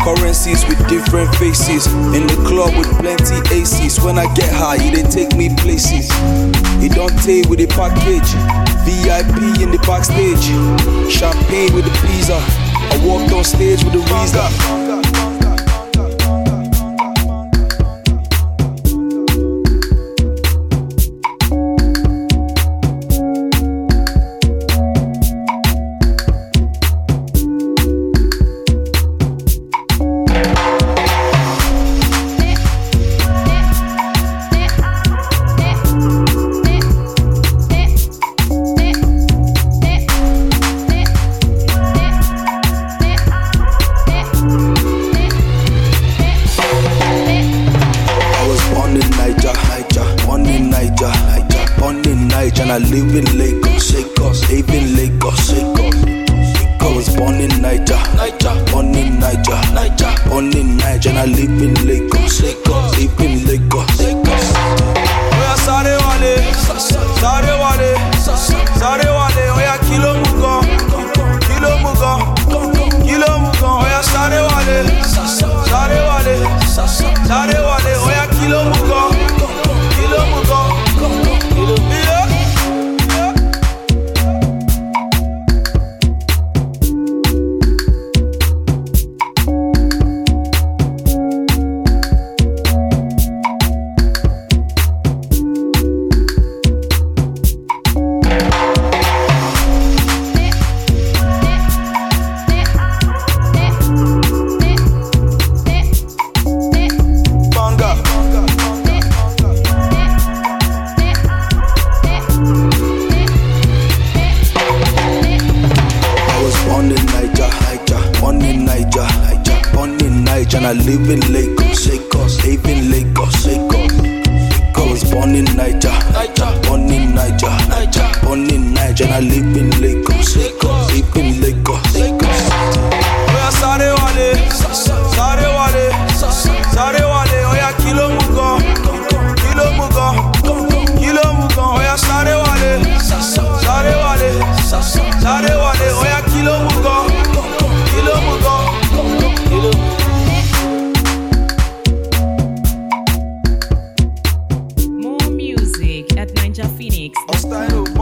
Currencies with different faces. In the club with plenty aces. When I get high, they take me places. It don't take with the package. VIP in the backstage. Champagne with the pizza. I walked on stage with the Weezer. And I live in Lagos, live in Lagos, I was born in Niger, born in Niger, born in Niger, and I live in Lagos, live in Lagos. Oya sáré wálé, sáré wálé, sáré wálé, oya kilo mugan, kilo mugan, kilo mugan, oya sáré wálé, sáré wálé, sáré wálé, oya kilo mugan, kilo mugan, kilo mugan. And I live in Lagos, live in Lagos, I was born in Niger, born in Niger, born in Niger, and I live in Lagos, live in Lagos. Oya sáré wálé, sáré wálé, sáré wálé, oya kilo mugan, kilo mugan, kilo mugan, oya sáré wálé, sáré wálé, sáré wálé, oya kilo mugan, kilo mugan, kilo mugan. At Ninja Phoenix.